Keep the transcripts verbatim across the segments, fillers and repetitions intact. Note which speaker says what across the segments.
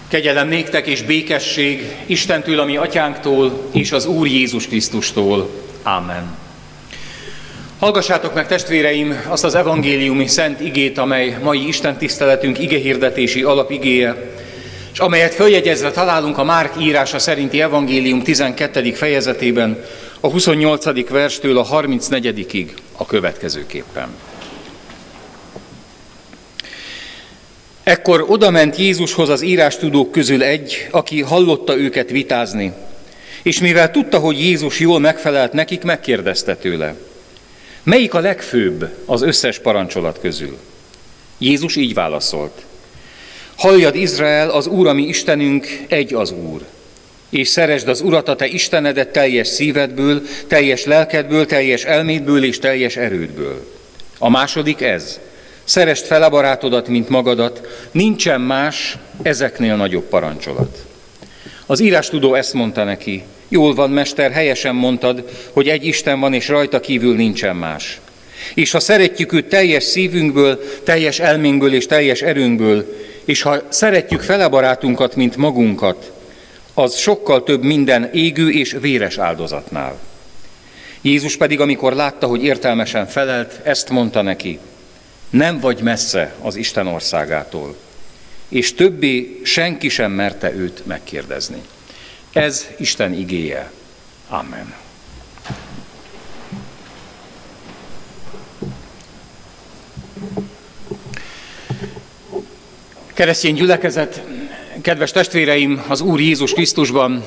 Speaker 1: Kegyelem néktek és békesség Istentől, a mi atyánktól, és az Úr Jézus Krisztustól. Ámen. Hallgassátok meg, testvéreim, azt az evangéliumi szent igét, amely mai istentiszteletünk igehirdetési alapigéje, és amelyet följegyezve találunk a Márk írása szerinti evangélium tizenkettedik fejezetében, a huszonnyolcadik verstől a harmincnegyedikig a következőképpen. Ekkor odament Jézushoz az írástudók közül egy, aki hallotta őket vitázni, és mivel tudta, hogy Jézus jól megfelelt nekik, megkérdezte tőle: melyik a legfőbb az összes parancsolat közül? Jézus így válaszolt: halljad, Izrael, az Úr, a mi Istenünk, egy az Úr. És szeresd az Urat, a te Istenedet teljes szívedből, teljes lelkedből, teljes elmédből és teljes erődből. A második ez: szeresd fel a barátodat, mint magadat, nincsen más ezeknél nagyobb parancsolat. Az írástudó ezt mondta neki: jól van, mester, helyesen mondtad, hogy egy Isten van, és rajta kívül nincsen más. És ha szeretjük őt teljes szívünkből, teljes elménkből és teljes erőnkből, és ha szeretjük fele barátunkat, mint magunkat, az sokkal több minden égő és véres áldozatnál. Jézus pedig, amikor látta, hogy értelmesen felelt, ezt mondta neki: nem vagy messze az Isten országától. És többé senki sem merte őt megkérdezni. Ez Isten igéje. Amen. Keresztény gyülekezet, kedves testvéreim az Úr Jézus Krisztusban,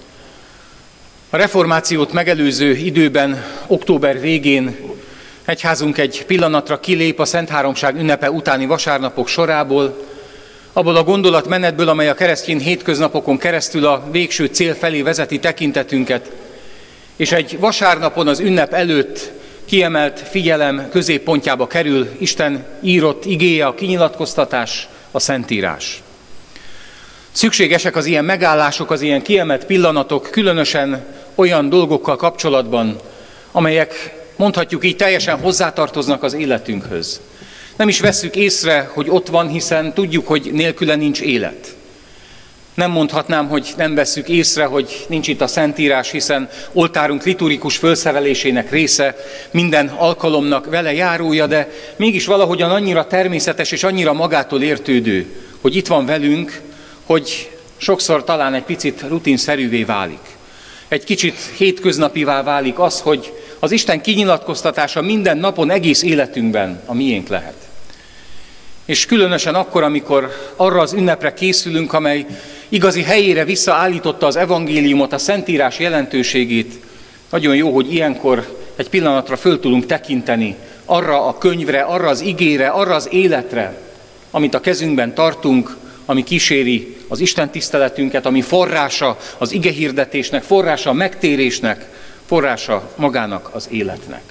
Speaker 1: a reformációt megelőző időben, október végén egyházunk egy pillanatra kilép a Szentháromság ünnepe utáni vasárnapok sorából, abból a gondolatmenetből, amely a keresztény hétköznapokon keresztül a végső cél felé vezeti tekintetünket, és egy vasárnapon az ünnep előtt kiemelt figyelem középpontjába kerül Isten írott igéje, a kinyilatkoztatás, a Szentírás. Szükségesek az ilyen megállások, az ilyen kiemelt pillanatok, különösen olyan dolgokkal kapcsolatban, amelyek, mondhatjuk így, teljesen hozzátartoznak az életünkhöz. Nem is vesszük észre, hogy ott van, hiszen tudjuk, hogy nélküle nincs élet. Nem mondhatnám, hogy nem vesszük észre, hogy nincs itt a Szentírás, hiszen oltárunk liturgikus fölszerelésének része, minden alkalomnak vele járója, de mégis valahogyan annyira természetes és annyira magától értődő, hogy itt van velünk, hogy sokszor talán egy picit rutinszerűvé válik. Egy kicsit hétköznapivá válik az, hogy az Isten kinyilatkoztatása minden napon, egész életünkben a miénk lehet. És különösen akkor, amikor arra az ünnepre készülünk, amely igazi helyére visszaállította az evangéliumot, a Szentírás jelentőségét, nagyon jó, hogy ilyenkor egy pillanatra föl tudunk tekinteni arra a könyvre, arra az igére, arra az életre, amit a kezünkben tartunk, ami kíséri az Isten tiszteletünket, ami forrása az igehirdetésnek, forrása a megtérésnek, forrása magának az életnek.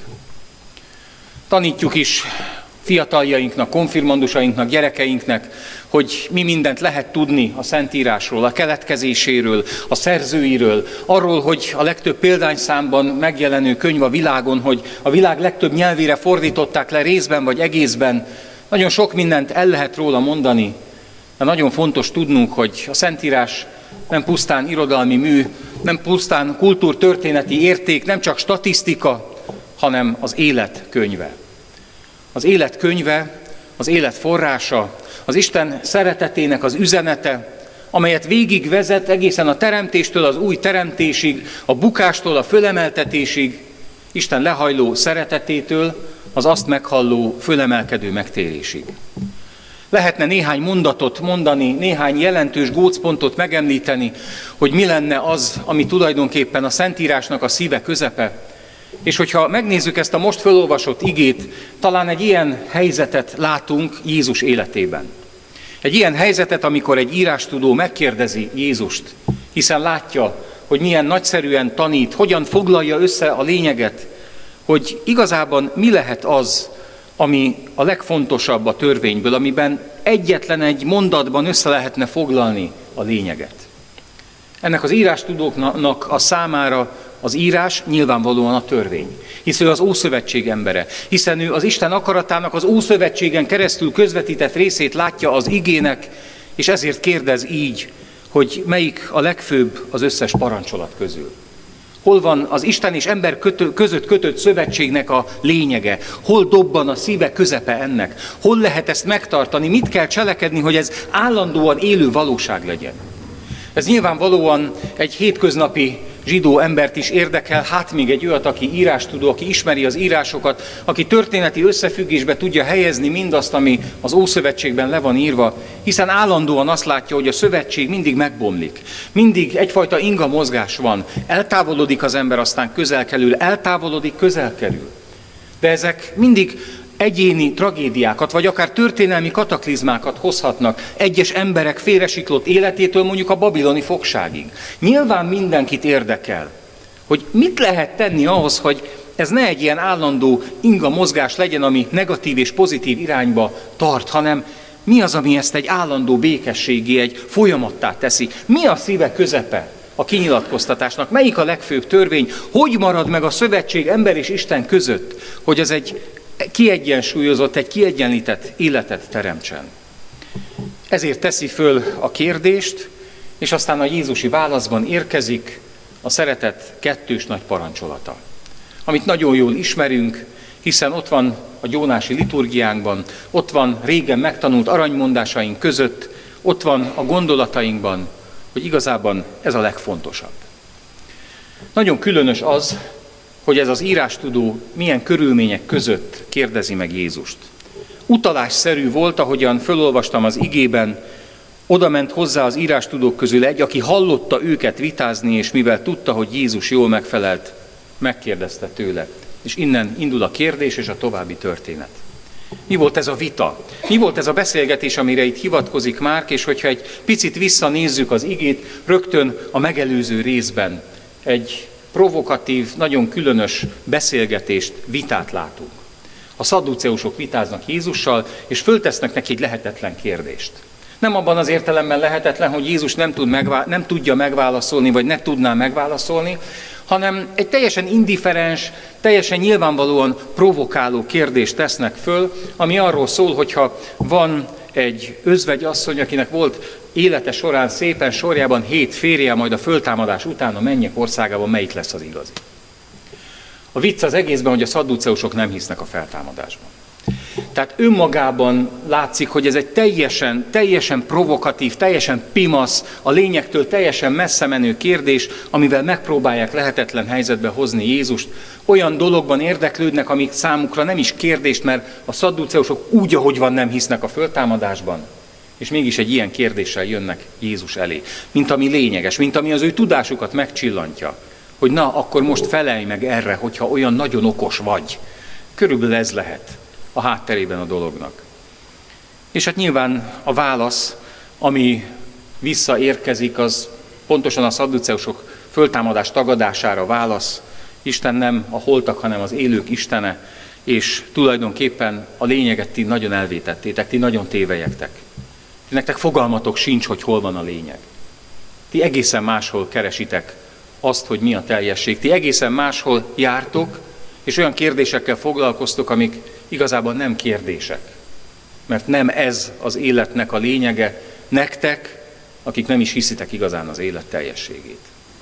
Speaker 1: Tanítjuk is fiataljainknak, konfirmandusainknak, gyerekeinknek, hogy mi mindent lehet tudni a Szentírásról, a keletkezéséről, a szerzőiről, arról, hogy a legtöbb példányszámban megjelenő könyv a világon, hogy a világ legtöbb nyelvére fordították le részben vagy egészben. Nagyon sok mindent el lehet róla mondani, de nagyon fontos tudnunk, hogy a Szentírás nem pusztán irodalmi mű, nem pusztán kultúrtörténeti érték, nem csak statisztika, hanem az élet könyve. Az élet könyve, az élet forrása, az Isten szeretetének az üzenete, amelyet végigvezet egészen a teremtéstől az új teremtésig, a bukástól a fölemeltetésig, Isten lehajló szeretetétől az azt meghalló fölemelkedő megtérésig. Lehetne néhány mondatot mondani, néhány jelentős gócpontot megemlíteni, hogy mi lenne az, ami tulajdonképpen a Szentírásnak a szíve közepe. És hogyha megnézzük ezt a most felolvasott igét, talán egy ilyen helyzetet látunk Jézus életében. Egy ilyen helyzetet, amikor egy írástudó megkérdezi Jézust, hiszen látja, hogy milyen nagyszerűen tanít, hogyan foglalja össze a lényeget, hogy igazában mi lehet az, ami a legfontosabb a törvényből, amiben egyetlen egy mondatban össze lehetne foglalni a lényeget. Ennek az írástudóknak a számára az írás nyilvánvalóan a törvény, hisz ő az Ószövetség embere, hiszen ő az Isten akaratának az Ószövetségen keresztül közvetített részét látja az igének, és ezért kérdez így, hogy melyik a legfőbb az összes parancsolat közül. Hol van az Isten és ember kötő, között kötött szövetségnek a lényege? Hol dobban a szíve közepe ennek? Hol lehet ezt megtartani? Mit kell cselekedni, hogy ez állandóan élő valóság legyen? Ez nyilvánvalóan egy hétköznapi zsidó embert is érdekel, hát még egy olyat, aki írástudó, aki ismeri az írásokat, aki történeti összefüggésbe tudja helyezni mindazt, ami az Ószövetségben le van írva, hiszen állandóan azt látja, hogy a szövetség mindig megbomlik. Mindig egyfajta inga mozgás van. Eltávolodik az ember, aztán közel kerül, eltávolodik, közel kerül. De ezek mindig egyéni tragédiákat, vagy akár történelmi kataklizmákat hozhatnak egyes emberek félresiklott életétől mondjuk a babiloni fogságig. Nyilván mindenkit érdekel, hogy mit lehet tenni ahhoz, hogy ez ne egy ilyen állandó inga mozgás legyen, ami negatív és pozitív irányba tart, hanem mi az, ami ezt egy állandó békességé, egy folyamattá teszi. Mi a szíve közepe a kinyilatkoztatásnak? Melyik a legfőbb törvény? Hogy marad meg a szövetség ember és Isten között, hogy ez egy kiegyensúlyozott, egy kiegyenlített életet teremtsen. Ezért teszi föl a kérdést, és aztán a jézusi válaszban érkezik a szeretet kettős nagy parancsolata, amit nagyon jól ismerünk, hiszen ott van a gyónási liturgiánkban, ott van régen megtanult aranymondásaink között, ott van a gondolatainkban, hogy igazában ez a legfontosabb. Nagyon különös az, hogy ez az írástudó milyen körülmények között kérdezi meg Jézust. Utalásszerű volt, ahogyan fölolvastam az igében, oda ment hozzá az írástudók közül egy, aki hallotta őket vitázni, és mivel tudta, hogy Jézus jól megfelelt, megkérdezte tőle. És innen indul a kérdés és a további történet. Mi volt ez a vita? Mi volt ez a beszélgetés, amire itt hivatkozik Márk, és hogyha egy picit visszanézzük az igét, rögtön a megelőző részben egy provokatív, nagyon különös beszélgetést, vitát látunk. A szadduceusok vitáznak Jézussal, és föltesznek neki egy lehetetlen kérdést. Nem abban az értelemben lehetetlen, hogy Jézus nem, tud megvá- nem tudja megválaszolni, vagy ne tudná megválaszolni, hanem egy teljesen indiferens, teljesen nyilvánvalóan provokáló kérdést tesznek föl, ami arról szól, hogyha van egy özvegyasszony, akinek volt élete során szépen sorjában hét férje, majd a föltámadás után a mennyek országában melyik lesz az igazi. A vicc az egészben, hogy a szadduceusok nem hisznek a feltámadásban. Tehát önmagában látszik, hogy ez egy teljesen, teljesen provokatív, teljesen pimasz, a lényegtől teljesen messze menő kérdés, amivel megpróbálják lehetetlen helyzetbe hozni Jézust. Olyan dologban érdeklődnek, amik számukra nem is kérdést, mert a szadduceusok úgy, ahogy van, nem hisznek a föltámadásban. És mégis egy ilyen kérdéssel jönnek Jézus elé. Mint ami lényeges, mint ami az ő tudásukat megcsillantja. Hogy na, akkor most felelj meg erre, hogyha olyan nagyon okos vagy. Körülbelül ez lehet a hátterében a dolognak. És hát nyilván a válasz, ami visszaérkezik, az pontosan a szadduceusok föltámadás tagadására válasz. Isten nem a holtak, hanem az élők Istene, és tulajdonképpen a lényeget ti nagyon elvétettétek, ti nagyon tévelyektek. Nektek fogalmatok sincs, hogy hol van a lényeg. Ti egészen máshol keresitek azt, hogy mi a teljesség. Ti egészen máshol jártok, és olyan kérdésekkel foglalkoztok, amik igazából nem kérdések. Mert nem ez az életnek a lényege nektek, akik nem is hiszitek igazán az élet teljességét.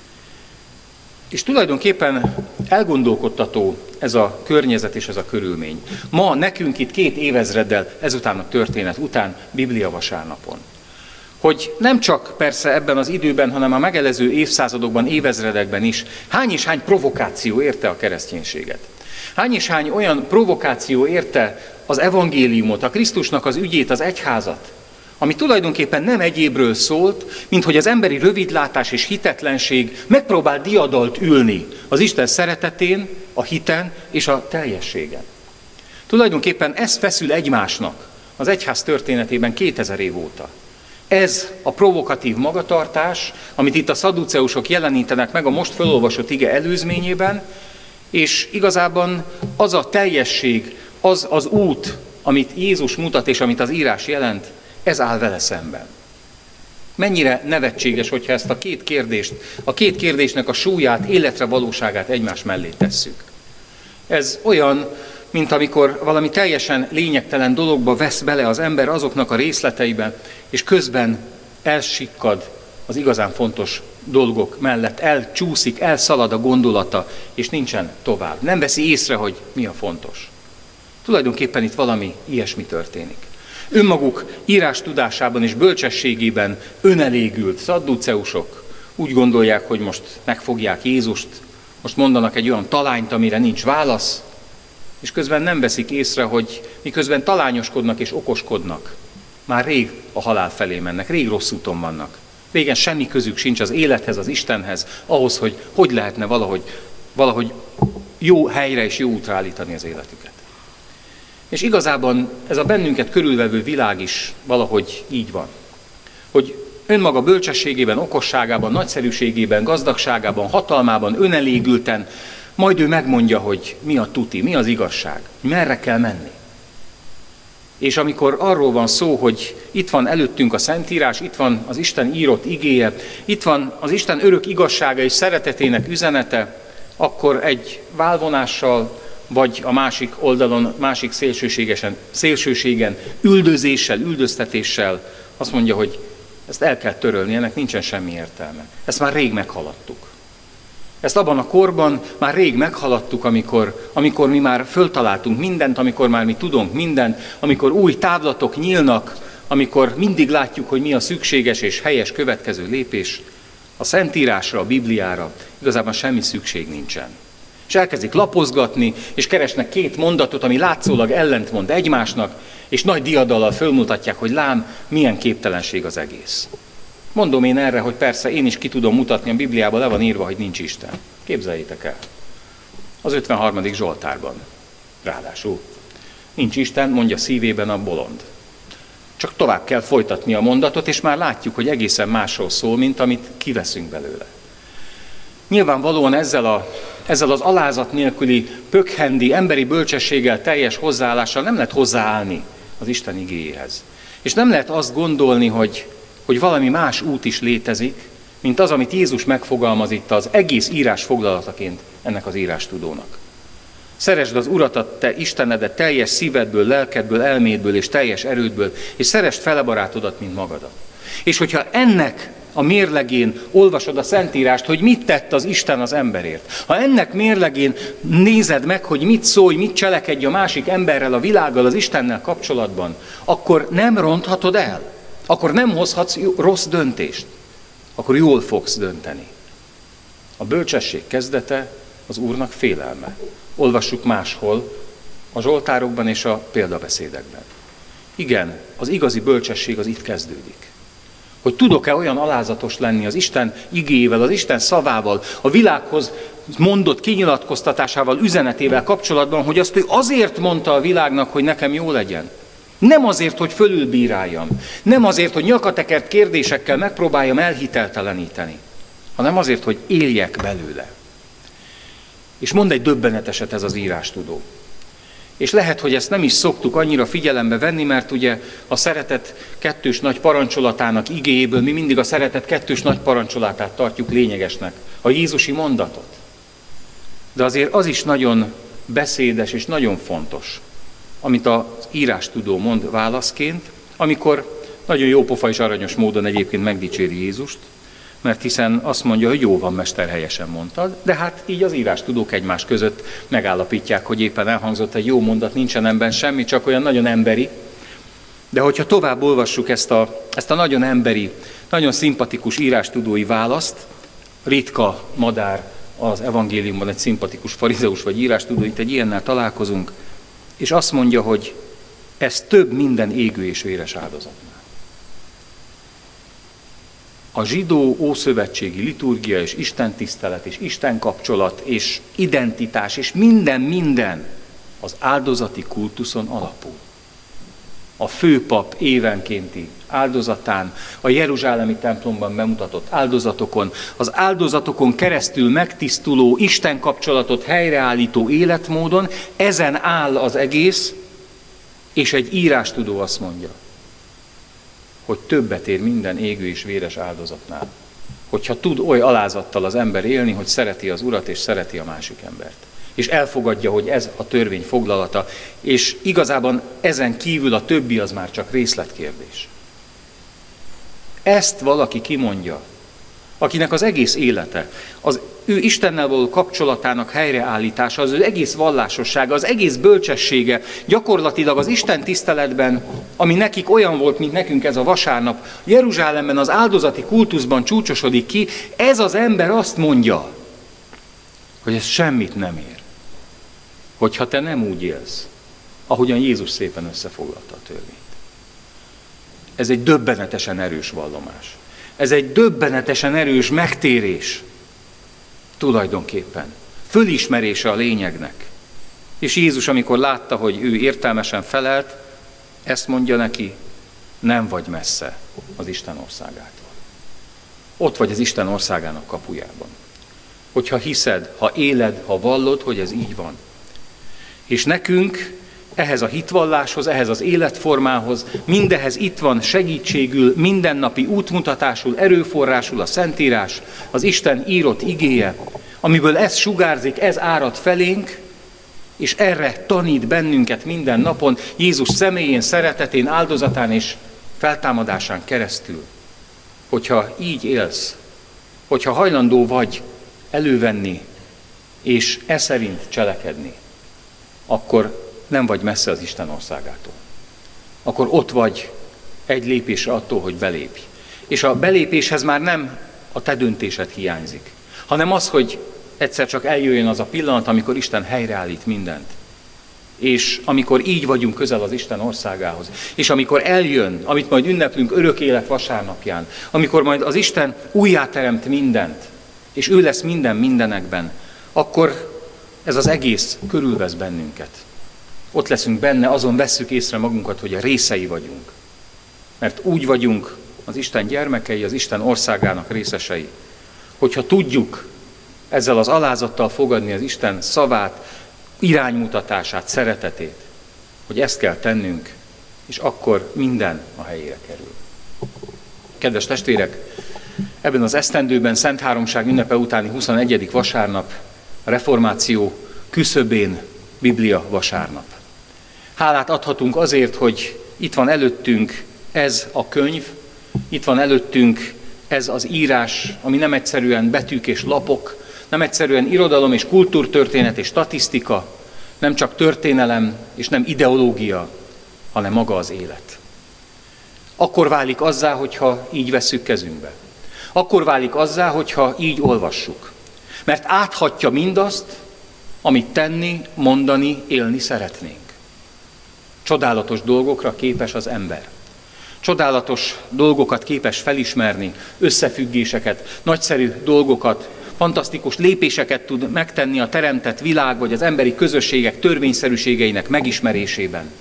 Speaker 1: És tulajdonképpen elgondolkodtató ez a környezet és ez a körülmény. Ma nekünk itt két évezreddel ezután a történet után Biblia vasárnapon. Hogy nem csak persze ebben az időben, hanem a megelező évszázadokban, évezredekben is hány és hány provokáció érte a kereszténységet. Hány és hány olyan provokáció érte az evangéliumot, a Krisztusnak az ügyét, az egyházat, ami tulajdonképpen nem egyébről szólt, mint hogy az emberi rövidlátás és hitetlenség megpróbál diadalt ülni az Isten szeretetén, a hiten és a teljességen. Tulajdonképpen ez feszül egymásnak az egyház történetében kétezer év óta. Ez a provokatív magatartás, amit itt a szadduceusok jelenítenek meg a most felolvasott ige előzményében, és igazában az a teljesség, az az út, amit Jézus mutat és amit az írás jelent, ez áll vele szemben. Mennyire nevetséges, hogyha ezt a két kérdést, a két kérdésnek a súlyát, életre valóságát egymás mellé tesszük. Ez olyan, mint amikor valami teljesen lényegtelen dologba vesz bele az ember azoknak a részleteibe, és közben elsikkad az igazán fontos dolgok mellett, elcsúszik, elszalad a gondolata, és nincsen tovább. Nem veszi észre, hogy mi a fontos. Tulajdonképpen itt valami ilyesmi történik. Önmaguk írás tudásában és bölcsességében önelégült szadduceusok úgy gondolják, hogy most megfogják Jézust, most mondanak egy olyan talányt, amire nincs válasz, és közben nem veszik észre, hogy miközben talányoskodnak és okoskodnak, már rég a halál felé mennek, rég rossz úton vannak. Régen semmi közük sincs az élethez, az Istenhez, ahhoz, hogy hogy lehetne valahogy, valahogy jó helyre és jó útra állítani az életüket. És igazában ez a bennünket körülvevő világ is valahogy így van. Hogy önmaga bölcsességében, okosságában, nagyszerűségében, gazdagságában, hatalmában, önelégülten, majd ő megmondja, hogy mi a tuti, mi az igazság, merre kell menni. És amikor arról van szó, hogy itt van előttünk a Szentírás, itt van az Isten írott igéje, itt van az Isten örök igazsága és szeretetének üzenete, akkor egy válvonással, vagy a másik oldalon, másik szélsőségesen, szélsőségen, üldözéssel, üldöztetéssel azt mondja, hogy ezt el kell törölni, ennek nincsen semmi értelme. Ezt már rég meghaladtuk. Ezt abban a korban már rég meghaladtuk, amikor, amikor mi már föltaláltunk mindent, amikor már mi tudunk mindent, amikor új távlatok nyílnak, amikor mindig látjuk, hogy mi a szükséges és helyes következő lépés. A Szentírásra, a Bibliára igazából semmi szükség nincsen. És elkezdik lapozgatni, és keresnek két mondatot, ami látszólag ellentmond egymásnak, és nagy diadallal fölmutatják, hogy lám, milyen képtelenség az egész. Mondom én erre, hogy persze én is ki tudom mutatni, a Bibliában le van írva, hogy nincs Isten. Képzeljétek el. Az ötvenharmadik Zsoltárban. Ráadásul. Nincs Isten, mondja szívében a bolond. Csak tovább kell folytatni a mondatot, és már látjuk, hogy egészen másról szól, mint amit kiveszünk belőle. Nyilvánvalóan ezzel, a, ezzel az alázat nélküli, pökhendi, emberi bölcsességgel teljes hozzáállással nem lehet hozzáállni az Isten igéjéhez. És nem lehet azt gondolni, hogy, hogy valami más út is létezik, mint az, amit Jézus megfogalmaz itt az egész írás foglalataként ennek az írástudónak. Szeresd az Urat, a te Istenedet teljes szívedből, lelkedből, elmédből és teljes erődből, és szeresd fele barátodat, mint magadat. És hogyha ennek a mérlegén olvasod a Szentírást, hogy mit tett az Isten az emberért, ha ennek mérlegén nézed meg, hogy mit szólj, mit cselekedj a másik emberrel, a világgal, az Istennel kapcsolatban, akkor nem ronthatod el, akkor nem hozhatsz rossz döntést, akkor jól fogsz dönteni. A bölcsesség kezdete az Úrnak félelme. Olvassuk máshol, a zsoltárokban és a példabeszédekben. Igen, az igazi bölcsesség az itt kezdődik. Hogy tudok-e olyan alázatos lenni az Isten igéjével, az Isten szavával, a világhoz mondott kinyilatkoztatásával, üzenetével kapcsolatban, hogy azt ő azért mondta a világnak, hogy nekem jó legyen. Nem azért, hogy fölülbíráljam, nem azért, hogy nyakatekert kérdésekkel megpróbáljam elhitelteleníteni, hanem azért, hogy éljek belőle. És mond egy döbbeneteset ez az írástudó. És lehet, hogy ezt nem is szoktuk annyira figyelembe venni, mert ugye a szeretet kettős nagy parancsolatának igéjéből mi mindig a szeretet kettős nagy parancsolatát tartjuk lényegesnek, a jézusi mondatot. De azért az is nagyon beszédes és nagyon fontos, amit az írástudó mond válaszként, amikor nagyon jó pofa és aranyos módon egyébként megdicséri Jézust, mert hiszen azt mondja, hogy jó van, mester, helyesen mondtad, de hát így az írástudók egymás között megállapítják, hogy éppen elhangzott egy jó mondat, nincsen ebben semmi, csak olyan nagyon emberi. De hogyha tovább olvassuk ezt a, ezt a nagyon emberi, nagyon szimpatikus írástudói választ, ritka madár az evangéliumban egy szimpatikus farizeus vagy írástudó, itt egy ilyennel találkozunk, és azt mondja, hogy ez több minden égő és véres áldozatnál. A zsidó ószövetségi liturgia és istentisztelet és istenkapcsolat és identitás és minden, minden az áldozati kultuszon alapul. A főpap évenkénti áldozatán, a jeruzsálemi templomban bemutatott áldozatokon, az áldozatokon keresztül megtisztuló istenkapcsolatot helyreállító életmódon, ezen áll az egész, és egy írástudó azt mondja, hogy többet ér minden égő és véres áldozatnál. Hogyha tud oly alázattal az ember élni, hogy szereti az Urat és szereti a másik embert. és elfogadja, hogy ez a törvény foglalata, és igazában ezen kívül a többi az már csak részletkérdés. Ezt valaki kimondja, akinek az egész élete, az ő Istennel való kapcsolatának helyreállítása, az ő egész vallásossága, az egész bölcsessége gyakorlatilag az Isten tiszteletben, ami nekik olyan volt, mint nekünk ez a vasárnap, Jeruzsálemben az áldozati kultuszban csúcsosodik ki, ez az ember azt mondja, hogy ez semmit nem ér, hogyha te nem úgy élsz, ahogyan Jézus szépen összefoglalta a törvényt. Ez egy döbbenetesen erős vallomás. Ez egy döbbenetesen erős megtérés tulajdonképpen. Fölismerése a lényegnek. És Jézus, amikor látta, hogy ő értelmesen felelt, ezt mondja neki, nem vagy messze az Isten országától. Ott vagy az Isten országának kapujában. Hogyha hiszed, ha éled, ha vallod, hogy ez így van. És nekünk ehhez a hitvalláshoz, ehhez az életformához, mindehez itt van segítségül, mindennapi útmutatásul, erőforrásul a Szentírás, az Isten írott igéje, amiből ez sugárzik, ez árad felénk, és erre tanít bennünket minden napon, Jézus személyén, szeretetén, áldozatán és feltámadásán keresztül. Hogyha így élsz, hogyha hajlandó vagy elővenni, és e szerint cselekedni, akkor nem vagy messze az Isten országától. Akkor ott vagy egy lépésre attól, hogy belépj. És a belépéshez már nem a te döntésed hiányzik, hanem az, hogy egyszer csak eljöjjön az a pillanat, amikor Isten helyreállít mindent. És amikor így vagyunk közel az Isten országához, és amikor eljön, amit majd ünneplünk örök élet vasárnapján, amikor majd az Isten újjáteremt mindent, és ő lesz minden mindenekben, akkor ez az egész körülvesz bennünket. Ott leszünk benne, azon vesszük észre magunkat, hogy a részei vagyunk. Mert úgy vagyunk az Isten gyermekei, az Isten országának részesei, hogyha tudjuk ezzel az alázattal fogadni az Isten szavát, iránymutatását, szeretetét, hogy ezt kell tennünk, és akkor minden a helyére kerül. Kedves testvérek, ebben az esztendőben Szent Háromság ünnepe utáni huszonegyedik vasárnap, a reformáció küszöbén Biblia vasárnap. Hálát adhatunk azért, hogy itt van előttünk ez a könyv, itt van előttünk ez az írás, ami nem egyszerűen betűk és lapok, nem egyszerűen irodalom és kultúrtörténet és statisztika, nem csak történelem és nem ideológia, hanem maga az élet. Akkor válik azzá, hogyha így vesszük kezünkbe. Akkor válik azzá, hogyha így olvassuk. Mert áthatja mindazt, amit tenni, mondani, élni szeretnénk. Csodálatos dolgokra képes az ember. Csodálatos dolgokat képes felismerni, összefüggéseket, nagyszerű dolgokat, fantasztikus lépéseket tud megtenni a teremtett világ vagy az emberi közösségek törvényszerűségeinek megismerésében.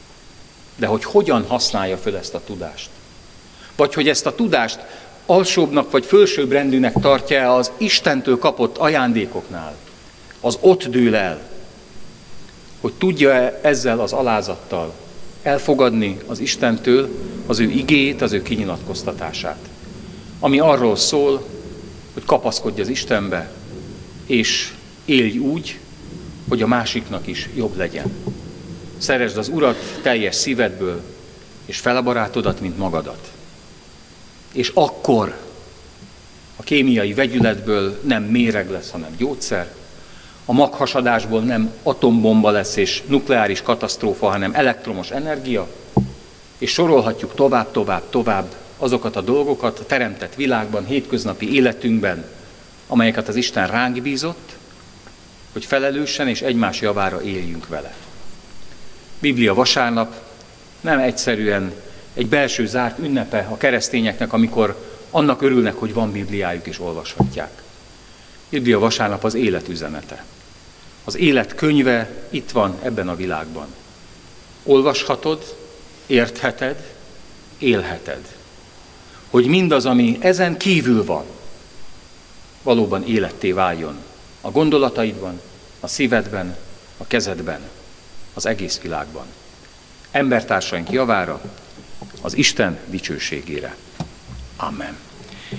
Speaker 1: De hogy hogyan használja föl ezt a tudást? Vagy hogy ezt a tudást alsóbbnak vagy fölsőbb rendűnek tartja az Istentől kapott ajándékoknál, az ott dől el, hogy tudja ezzel az alázattal elfogadni az Istentől az ő igéjét, az ő kinyilatkoztatását, ami arról szól, hogy kapaszkodj az Istenbe, és élj úgy, hogy a másiknak is jobb legyen. Szeresd az Urat teljes szívedből, és fel a barátodat, mint magadat. És akkor a kémiai vegyületből nem méreg lesz, hanem gyógyszer, a maghasadásból nem atombomba lesz és nukleáris katasztrófa, hanem elektromos energia, és sorolhatjuk tovább, tovább, tovább azokat a dolgokat a teremtett világban, hétköznapi életünkben, amelyeket az Isten ránk bízott, hogy felelősen és egymás javára éljünk vele. Biblia vasárnap nem egyszerűen egy belső zárt ünnepe a keresztényeknek, amikor annak örülnek, hogy van Bibliájuk és olvashatják. Biblia vasárnap az élet üzenete. Az élet könyve itt van ebben a világban. Olvashatod, értheted, élheted. Hogy mindaz, ami ezen kívül van, valóban életté váljon. A gondolataidban, a szívedben, a kezedben, az egész világban. Embertársaink javára, az Isten dicsőségére. Amen.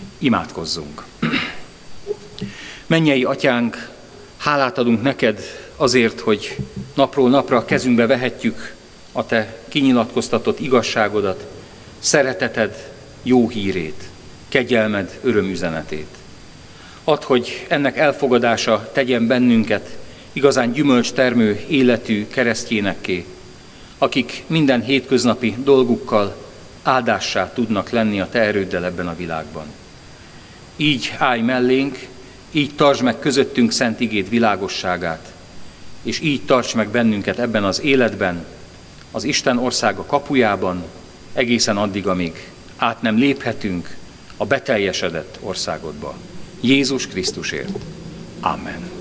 Speaker 1: Imádkozzunk. Mennyei Atyánk, hálát adunk neked azért, hogy napról napra kezünkbe vehetjük a te kinyilatkoztatott igazságodat, szereteted jó hírét, kegyelmed örömüzenetét. Add, hogy ennek elfogadása tegyen bennünket igazán gyümölcstermő életű keresztjénekké, akik minden hétköznapi dolgukkal áldássá tudnak lenni a te erőddel ebben a világban. Így állj mellénk, így tartsd meg közöttünk szent igéd világosságát, és így tarts meg bennünket ebben az életben, az Isten országa kapujában, egészen addig, amíg át nem léphetünk a beteljesedett országodba. Jézus Krisztusért. Amen.